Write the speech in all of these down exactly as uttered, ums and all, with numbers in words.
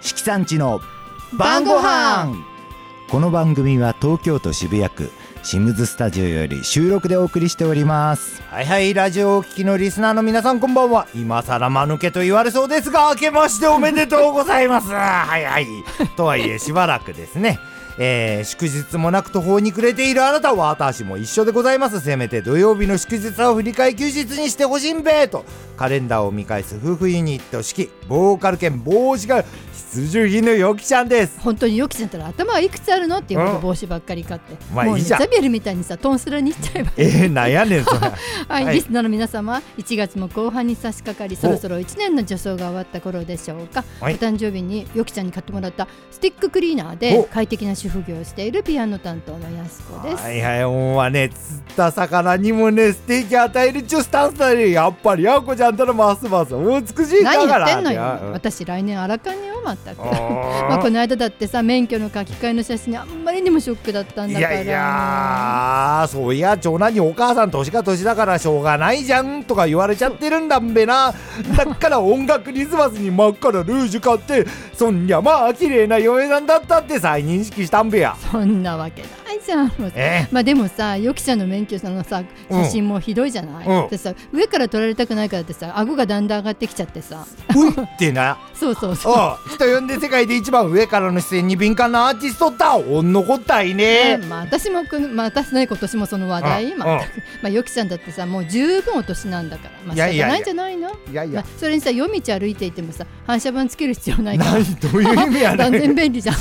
色さんちの晩ご飯。この番組は東京都渋谷区シムズスタジオより収録でお送りしております。はいはい、ラジオをお聞きのリスナーの皆さんこんばんは。今更間抜けと言われそうですが、明けましておめでとうございますはいはいとはいえしばらくですねえー、祝日もなく途方に暮れているあなたは私も一緒でございます。せめて土曜日の祝日を振り替え休日にしてほしいんべとカレンダーを見返す夫婦ユニット式ボーカル兼帽子が必需品のよきちゃんです。 本当によきちゃんったら頭はいくつあるのっていうこと帽子ばっかり買って、 まあ、 もう、ね、 いいじゃん。 ザビエルみたいにさトンスラにしちゃえばえー、なんやねんそれはい、はい、リスナーの皆様いちがつも後半に差し掛かりそろそろいちねんの助走が終わった頃でしょうか。お誕生日によきちゃんに買ってもらったスティッククリーナーで快適な主婦業をしているピアノ担当のやすこです。 はいはい、もうね、釣った魚にもねステーキ与えるっちゅうスタンスだね。やっぱりやこちゃんとのますますお美しいだから。 何言ってんのよ、うん、私来年アラカンよまったくまあこの間だってさ免許の書き換えの写真あんまりにもショックだったんだから。 いやいやそういや長男にお母さん年が年だからしょうがないじゃんとか言われちゃってるんだんべな。だから音楽クリスマスに真っ赤なルージュ買ってそんにゃまあ綺麗な嫁さんだったって再認識したんべや。 そんなわけないじゃん。えまあでもさよきちゃんの免許のさ写真もひどいじゃない、うん、でさ上から撮られたくないからってさ顎がだんだん上がってきちゃってさういってなそうそうそうお人呼んで世界で一番上からの視線に敏感なアーティストったおんのこったいね。 まあ私もまあ私ね今年もその話題、うん、まあ、まあよきちゃんだってさもう十分お年なんだからまあ仕方ないんじゃないの。 いやいや、 まあ、それにさ夜道歩いていてもさ反射板つける必要ないからどういう意味やねん断然便利じゃん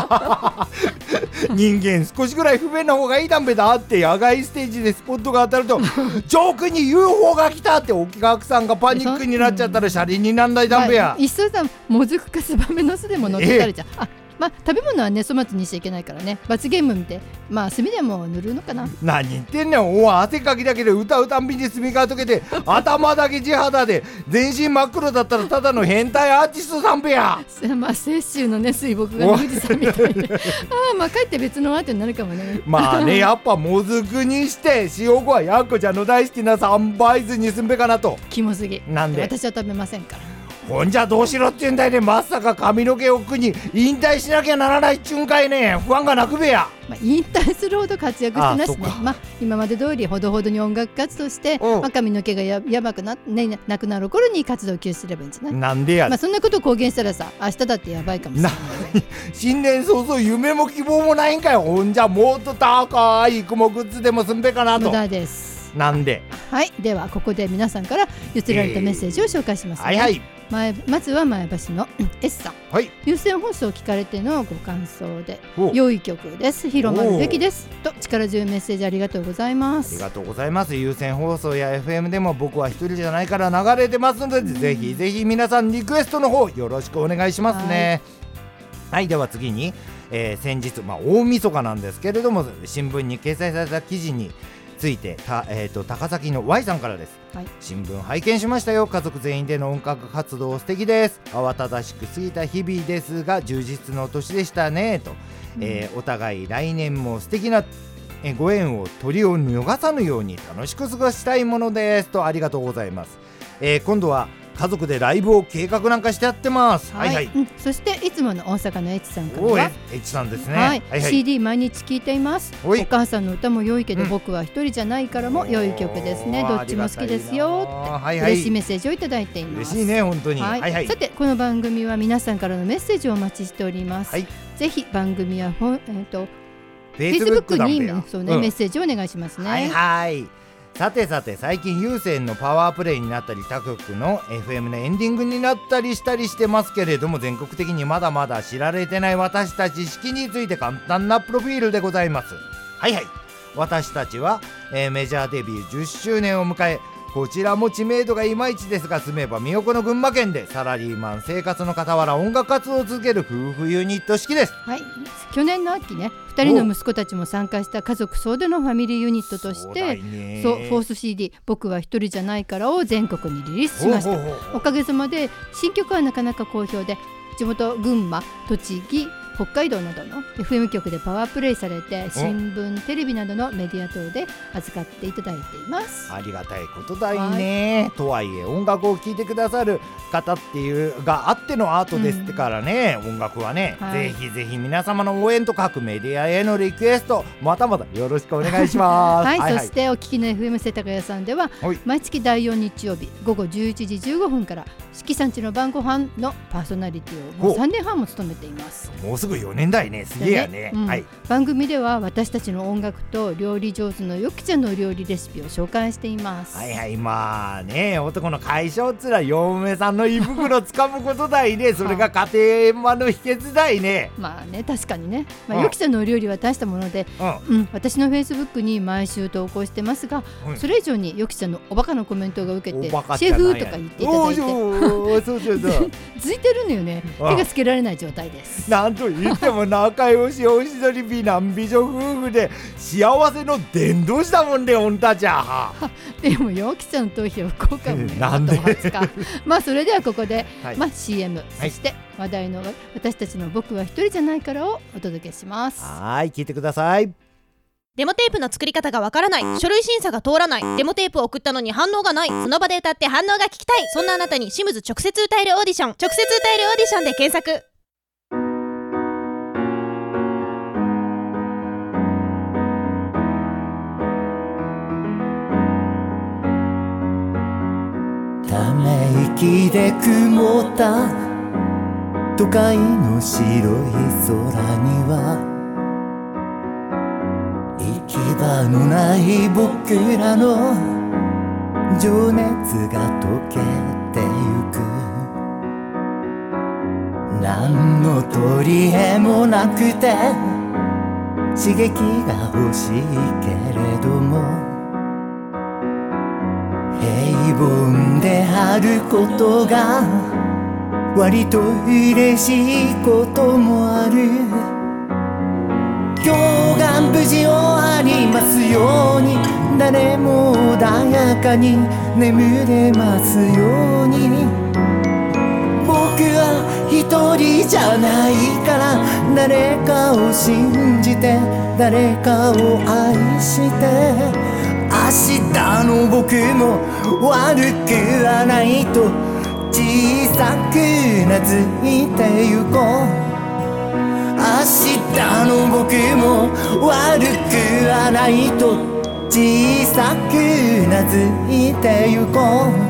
人間少しぐらい不便な方がいいだんべだって野外ステージでスポットが当たると上空に ユーフォー が来たってお客さんがパニックになっちゃったら車輪になんないだんべや、まあ、 いっそさもずくかツバメの巣でも乗ってたらじゃん、えー、あまあ、食べ物はね粗末にしちゃいけないからね罰ゲーム見てまあ墨でも塗るのかな。 何言ってんねんおわ汗かきだけで歌うたんびに墨が溶けて頭だけ地肌で全身真っ黒だったらただの変態アーティストさんべやまあ雪舟のね水墨画の富士山みたいでああまあかえって別のアートになるかもねまあねやっぱもずくにして塩子はやっこちゃんの大好きなサンバイズにすんべかなと。 キモすぎなんで私は食べませんから。 ほんじゃどうしろって言うんだいね。まさか髪の毛を苦に引退しなきゃならないっちゅうんかいね。不安がなくべや、 まあ、引退するほど活躍してなしね。まあ、今まで通りほどほどに音楽活動して、まあ、髪の毛が や, やばく な,、ね、なくなる頃に活動休止すればいいんじゃない。 なんでや、 まあ、そんなことを公言したらさ明日だってやばいかもしれない新年早々夢も希望もないんかよ。ほんじゃもっと高い雲グッズでもすんべかなと。 無駄です。 なんではい、ではここで皆さんから寄せられたメッセージを紹介します、ね。 はいはい。 前まずは前橋の S さん、はい、有線放送を聞かれてのご感想で良い曲です広まるべきですと力強いメッセージありがとうございます。 ありがとうございます。有線放送や エフエム でも僕は一人じゃないから流れてますので、うん、ぜひぜひ皆さんリクエストの方よろしくお願いしますね。はい、はい、では次に、えー、先日、まあ、大晦日なんですけれども新聞に掲載された記事についてた、えー、と高崎の Y さんからです、はい、新聞拝見しましたよ。家族全員での音楽活動素敵です。慌ただしく過ぎた日々ですが充実の年でしたねと、うんえー、お互い来年も素敵なえご縁を鳥を逃さぬように楽しく過ごしたいものですと。ありがとうございます、えー、今度は家族でライブを計画なんかしてやってます。はい、はいはいうん、そしていつもの大阪の H さんからは H さんですね、 はいはいはい、 シーディー 毎日聴いています。お母さんの歌も良いけど、うん、僕は一人じゃないからも良い曲ですね。どっちも好きですよって、はいはい、嬉しいメッセージをいただいています。 嬉しいね本当に、はいはいはい、 さてこの番組は皆さんからのメッセージをお待ちしております、はい、ぜひ番組や、えー、と Facebook にそう、ねうん、メッセージをお願いしますね。 はいはい。さてさて最近有線のパワープレイになったり他局の エフエム のエンディングになったりしたりしてますけれども全国的にまだまだ知られてない私たち式について簡単なプロフィールでございます。はいはい。私たちは、えー、メジャーデビューじゅっしゅうねんを迎えこちらも知名度がいまいちですが住めば都の群馬県でサラリーマン生活の傍ら音楽活動を続ける夫婦ユニット式です。 はい、去年の秋ねふたりの息子たちも参加した家族総出のファミリーユニットとしてそうフォース シーディー 僕は一人じゃないからを全国にリリースしました。おかげさまで新曲はなかなか好評で地元群馬栃木北海道などの エフエム 局でパワープレイされて、新聞テレビなどのメディア等で扱っていただいています。 ありがたいことだいね、はい、とはいえ音楽を聴いてくださる方っていうがあってのアートですってからね、うん、音楽はね、はい、ぜひぜひ皆様の応援と各メディアへのリクエストまたまたよろしくお願いしますはい、はいはい、そしてお聞きの エフエム 世田谷さんでは、はい、毎月だいよん日曜日午後じゅういちじじゅうごふんから四季さんちの晩ご飯のパーソナリティをもうさんねんはんも務めています。 もうすぐよねんだいね、すげえやね、うんはい、 番組では私たちの音楽と料理上手のよきちゃんの料理レシピを紹介しています。 はいはい、まあね、男の解消っつら嫁さんの胃袋つかむことだいねそれが家庭円満の秘訣だいねまあね、確かにね、まあ、よきちゃんのお料理は大したもので、うんうん、私のフェイスブックに毎週投稿してますが、うん、それ以上によきちゃんのおバカのコメントが受けてシェフとか言っていただいてそうそうそうついてるのよね。手がつけられない状態です。 なんと言っても仲良しおしどり美男美女夫婦で幸せの伝道師だもんでおんたちゃでもよきちゃんの頭皮は福岡もねなんでまあそれではここで、はい、まあ シーエム、 はい、 そして話題の私たちの僕は一人じゃないからをお届けします。 はい聞いてください。 デモテープの作り方がわからない、書類審査が通らない、デモテープを送ったのに反応がない、その場で歌って反応が聞きたい、そんなあなたにシムズ直接歌えるオーディション、直接歌えるオーディションで検索。 ため息で曇った都会の白い空には行き場のない僕らの情熱が溶けてゆく。何の取り柄もなくて刺激が欲しいけれども、平凡であることが割と嬉しいこともある。今日が無事終わりますように、誰も穏やかに眠れますように。僕は一人じゃないから、誰かを信じて誰かを愛して、明日の僕も悪くはないと小さくなずいてゆこう。明日の僕も悪くはないと小さくなずいてゆこう。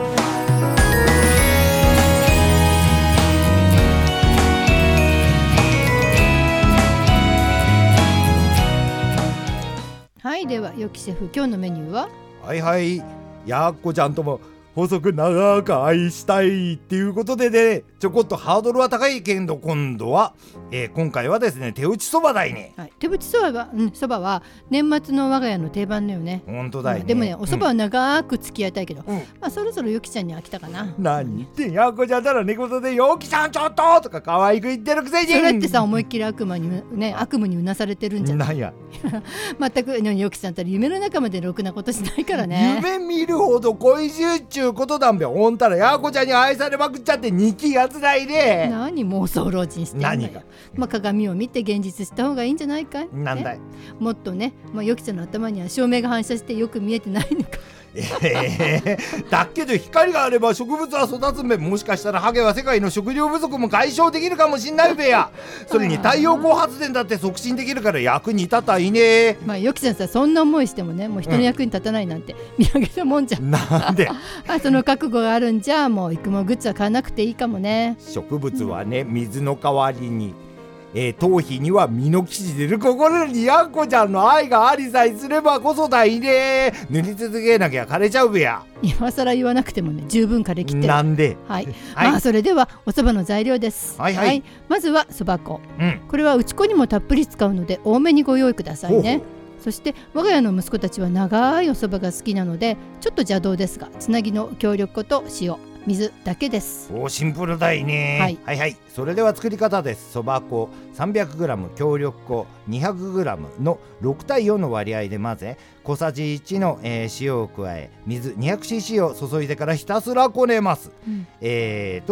はい、ではよきシェフ今日のメニューは。 はいはい、やっこちゃんとも細く長く愛したいっていうことでね、ちょこっとハードルは高いけど今度は、えー、今回はですね手打ちそばだいね、 はい、手打ちそばは、うん、そばは年末の我が家の定番だよね。 本当だいね、 うん、でもねおそばは長く付き合いたいけど、うん、まあそろそろよきちゃんに飽きたかな。 何言ってんやっこちゃんたら寝言でよきちゃんちょっととか可愛く言ってるくせに。 それってさ思いっきり悪魔にね悪夢にうなされてるんじゃない。 なんや全くよきちゃんたら夢の中までろくなことしないからね。 夢見るほど恋しゅうっちゅうことだんべ。ほんたらやっこちゃんに愛されまくっちゃってにきやつないで。 何妄想老人してんだよ。 何か、 まあ、鏡を見て現実した方がいいんじゃないかい。 なんだい、 ね、もっとね、まあ、よきちゃんの頭には照明が反射してよく見えてないのか。 えー、だけど光があれば植物は育つんべ。もしかしたらハゲは世界の食料不足も解消できるかもしんないべや。それに太陽光発電だって促進できるから役に立ったらいいね。 まあよきちゃんさそんな思いしてもねもう人の役に立たないなんて見上げたもんじゃん、 うん、なんであその覚悟があるんじゃもう育毛グッズは買わなくていいかもね。 植物はね水の代わりにえー、頭皮には身の生地でる心にやんこちゃんの愛がありさえすればこそだいね。塗り続けなきゃ枯れちゃうべや。 今更言わなくてもね十分枯れきってる。 なんで、 はいはい、まあそれではお蕎麦の材料です。 はいはいはい、 まずは蕎麦粉、うん、これは打ち粉にもたっぷり使うので多めにご用意くださいね。ほうほう。そして我が家の息子たちは長いお蕎麦が好きなのでちょっと邪道ですがつなぎの強力粉と塩水だけです。 おシンプルだいね、はい、はいはい。それでは作り方です。そば粉 さんびゃくグラム 強力粉 にひゃくグラム のろくたいよんの割合で混ぜ小さじいちの、えー、塩を加え水 にひゃくシーシー を注いでからひたすらこねます、うん、えーと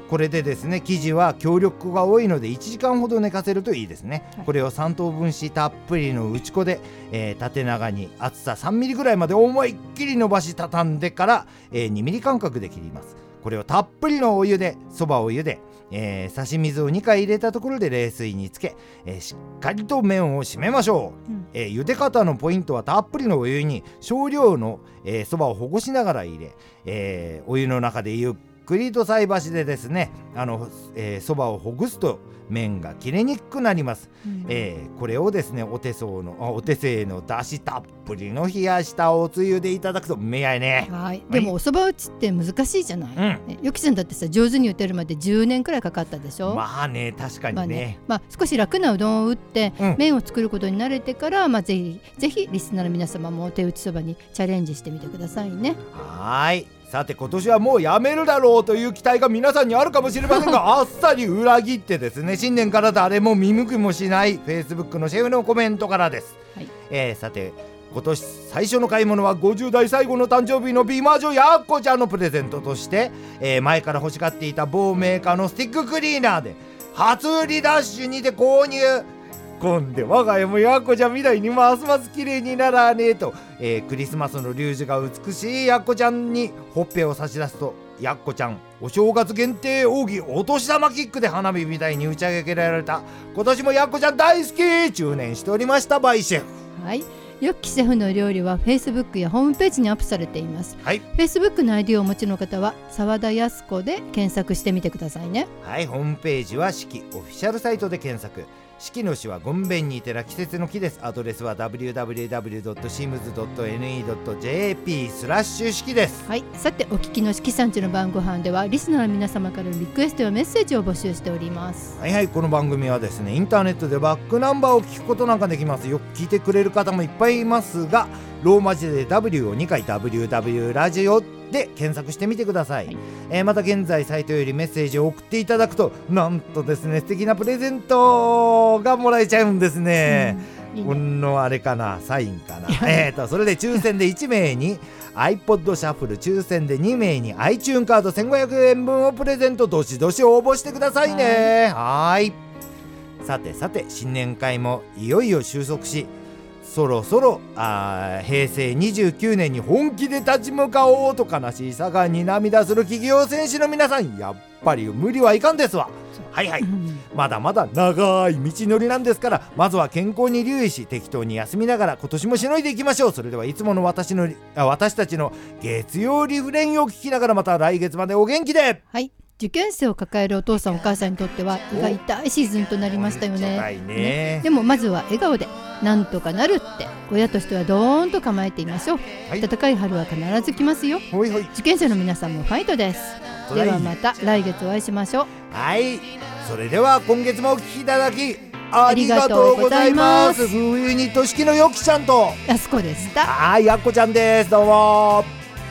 これでですね、生地は強力粉が多いのでいちじかんほど寝かせるといいですね、はい、これをさん等分したっぷりの打ち粉で、えー、縦長に厚ささんミリぐらいまで思いっきり伸ばし畳んでから、えー、にミリ間隔で切ります。これをたっぷりのお湯でそばを茹で、えー、差し水をにかい入れたところで冷水につけ、えー、しっかりと麺を締めましょう、うんえー、茹で方のポイントはたっぷりのお湯に少量のそば、えー、をほぐしながら入れ、えー、お湯の中でゆっくりと菜箸でですね、あの、えー、そばをほぐすと麺が切れにくくなります、うんえー、これをですねお手製のあお手製のだしたっぷりの冷やしたおつゆでいただくとめやいね。 はい、でもおそば打ちって難しいじゃない、うん、よきちゃんだってさ上手に打てるまでじゅうねんくらいかかったでしょ。 まあね確かにね、まあね、 まあ、少し楽なうどんを打って、うん、麺を作ることに慣れてから、まあ、ぜひぜひリスナーの皆様も手打ちそばにチャレンジしてみてくださいね。 はい、さて今年はもうやめるだろうという期待が皆さんにあるかもしれませんがあっさり裏切ってですね、新年から誰も見向きもしない Facebook のシェフのコメントからです、はいえー、さて今年最初の買い物はごじゅう代最後の誕生日の美魔女やっこちゃんのプレゼントとして、えー、前から欲しがっていた某メーカーのスティッククリーナーで初売りダッシュにて購入。こんで我が家もやっこちゃんみたいにますます綺麗にならねえと、えー、クリスマスのリュージュが美しいやっこちゃんにほっぺを差し出すと、やっこちゃんお正月限定奥義お年玉キックで花火みたいに打ち上げられた。今年もやっこちゃん大好き中年しておりましたバイシェフ。 はい、よっきシェフの料理は Facebook やホームページにアップされています、はい、Facebook の アイディー をお持ちの方は澤田靖子で検索してみてくださいね。 はい、ホームページは四季オフィシャルサイトで検索。四季の四はごんべんに寺季節の木です。アドレスは ダブリューダブリューダブリュードットシームズドットエヌイードットジェーピー スラッシュ四季です。 はい、さてお聞きの四季さんちの晩ご飯ではリスナーの皆様からのリクエストやメッセージを募集しております。 はいはい、この番組はですねインターネットでバックナンバーを聞くことなんかできます。よく聞いてくれる方もいっぱいいますが、ローマ字で W をにかい ダブリューダブリュー ラジオで検索してみてください、はいえー、また現在サイトよりメッセージを送っていただくとなんとですね素敵なプレゼントがもらえちゃうんですね、うん、いいね。このあれかなサインかなえーとそれで抽選でいちめいにiPod シャッフル、抽選でにめいに iTunes カードせんごひゃくえんぶんをプレゼント。どしどし応募してくださいね。はい、さてさて新年会もいよいよ収束し、そろそろあへいせいにじゅうきゅうねんに本気で立ち向かおうと悲しい佐賀に涙する企業戦士の皆さん、やっぱり無理はいかんですわ。はいはい、まだまだ長い道のりなんですから、まずは健康に留意し適当に休みながら今年もしのいでいきましょう。それではいつもの私のあ私たちの月曜リフレインを聞きながらまた来月までお元気で。 はい、受験生を抱えるお父さんお母さんにとっては胃が痛いシーズンとなりましたよ ね, ね, ねでもまずは笑顔でなんとかなるって親としてはドーンと構えていましょう、はい、暖かい春は必ず来ますよ。ほいほい、受験生の皆さんもファイトです。ではまた来月お会いしましょう。 はい、それでは今月もお聞きいただきありがとうございます。冬にとしきのよきちゃんとやすこでした。 はい、やっこちゃんです。どうも。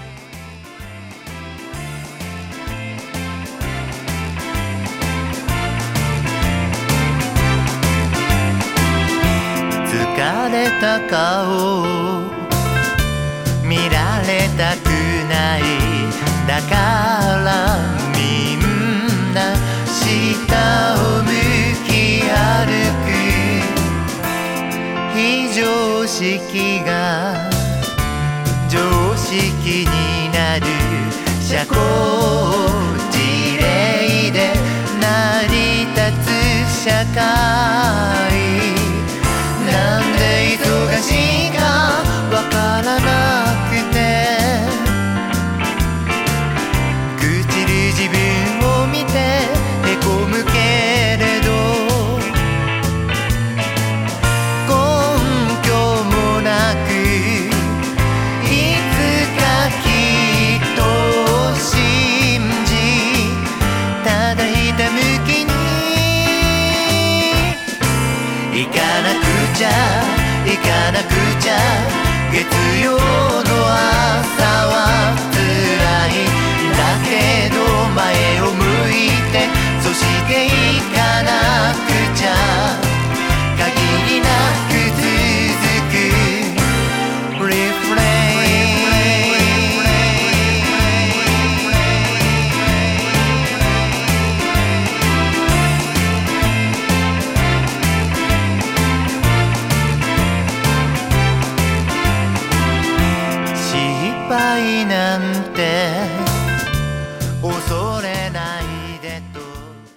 疲れた顔見られたくない、だからみんな下を向き歩く。非常識が常識になる社交辞令で成り立つ社会、なんで忙しいかわからなくて、朽ちる自分を見てへこむけれど、根拠もなくいつかきっと信じ、ただひたむきに行かなくちゃ行かなくちゃ、月曜の朝は辛いだけど前を向いて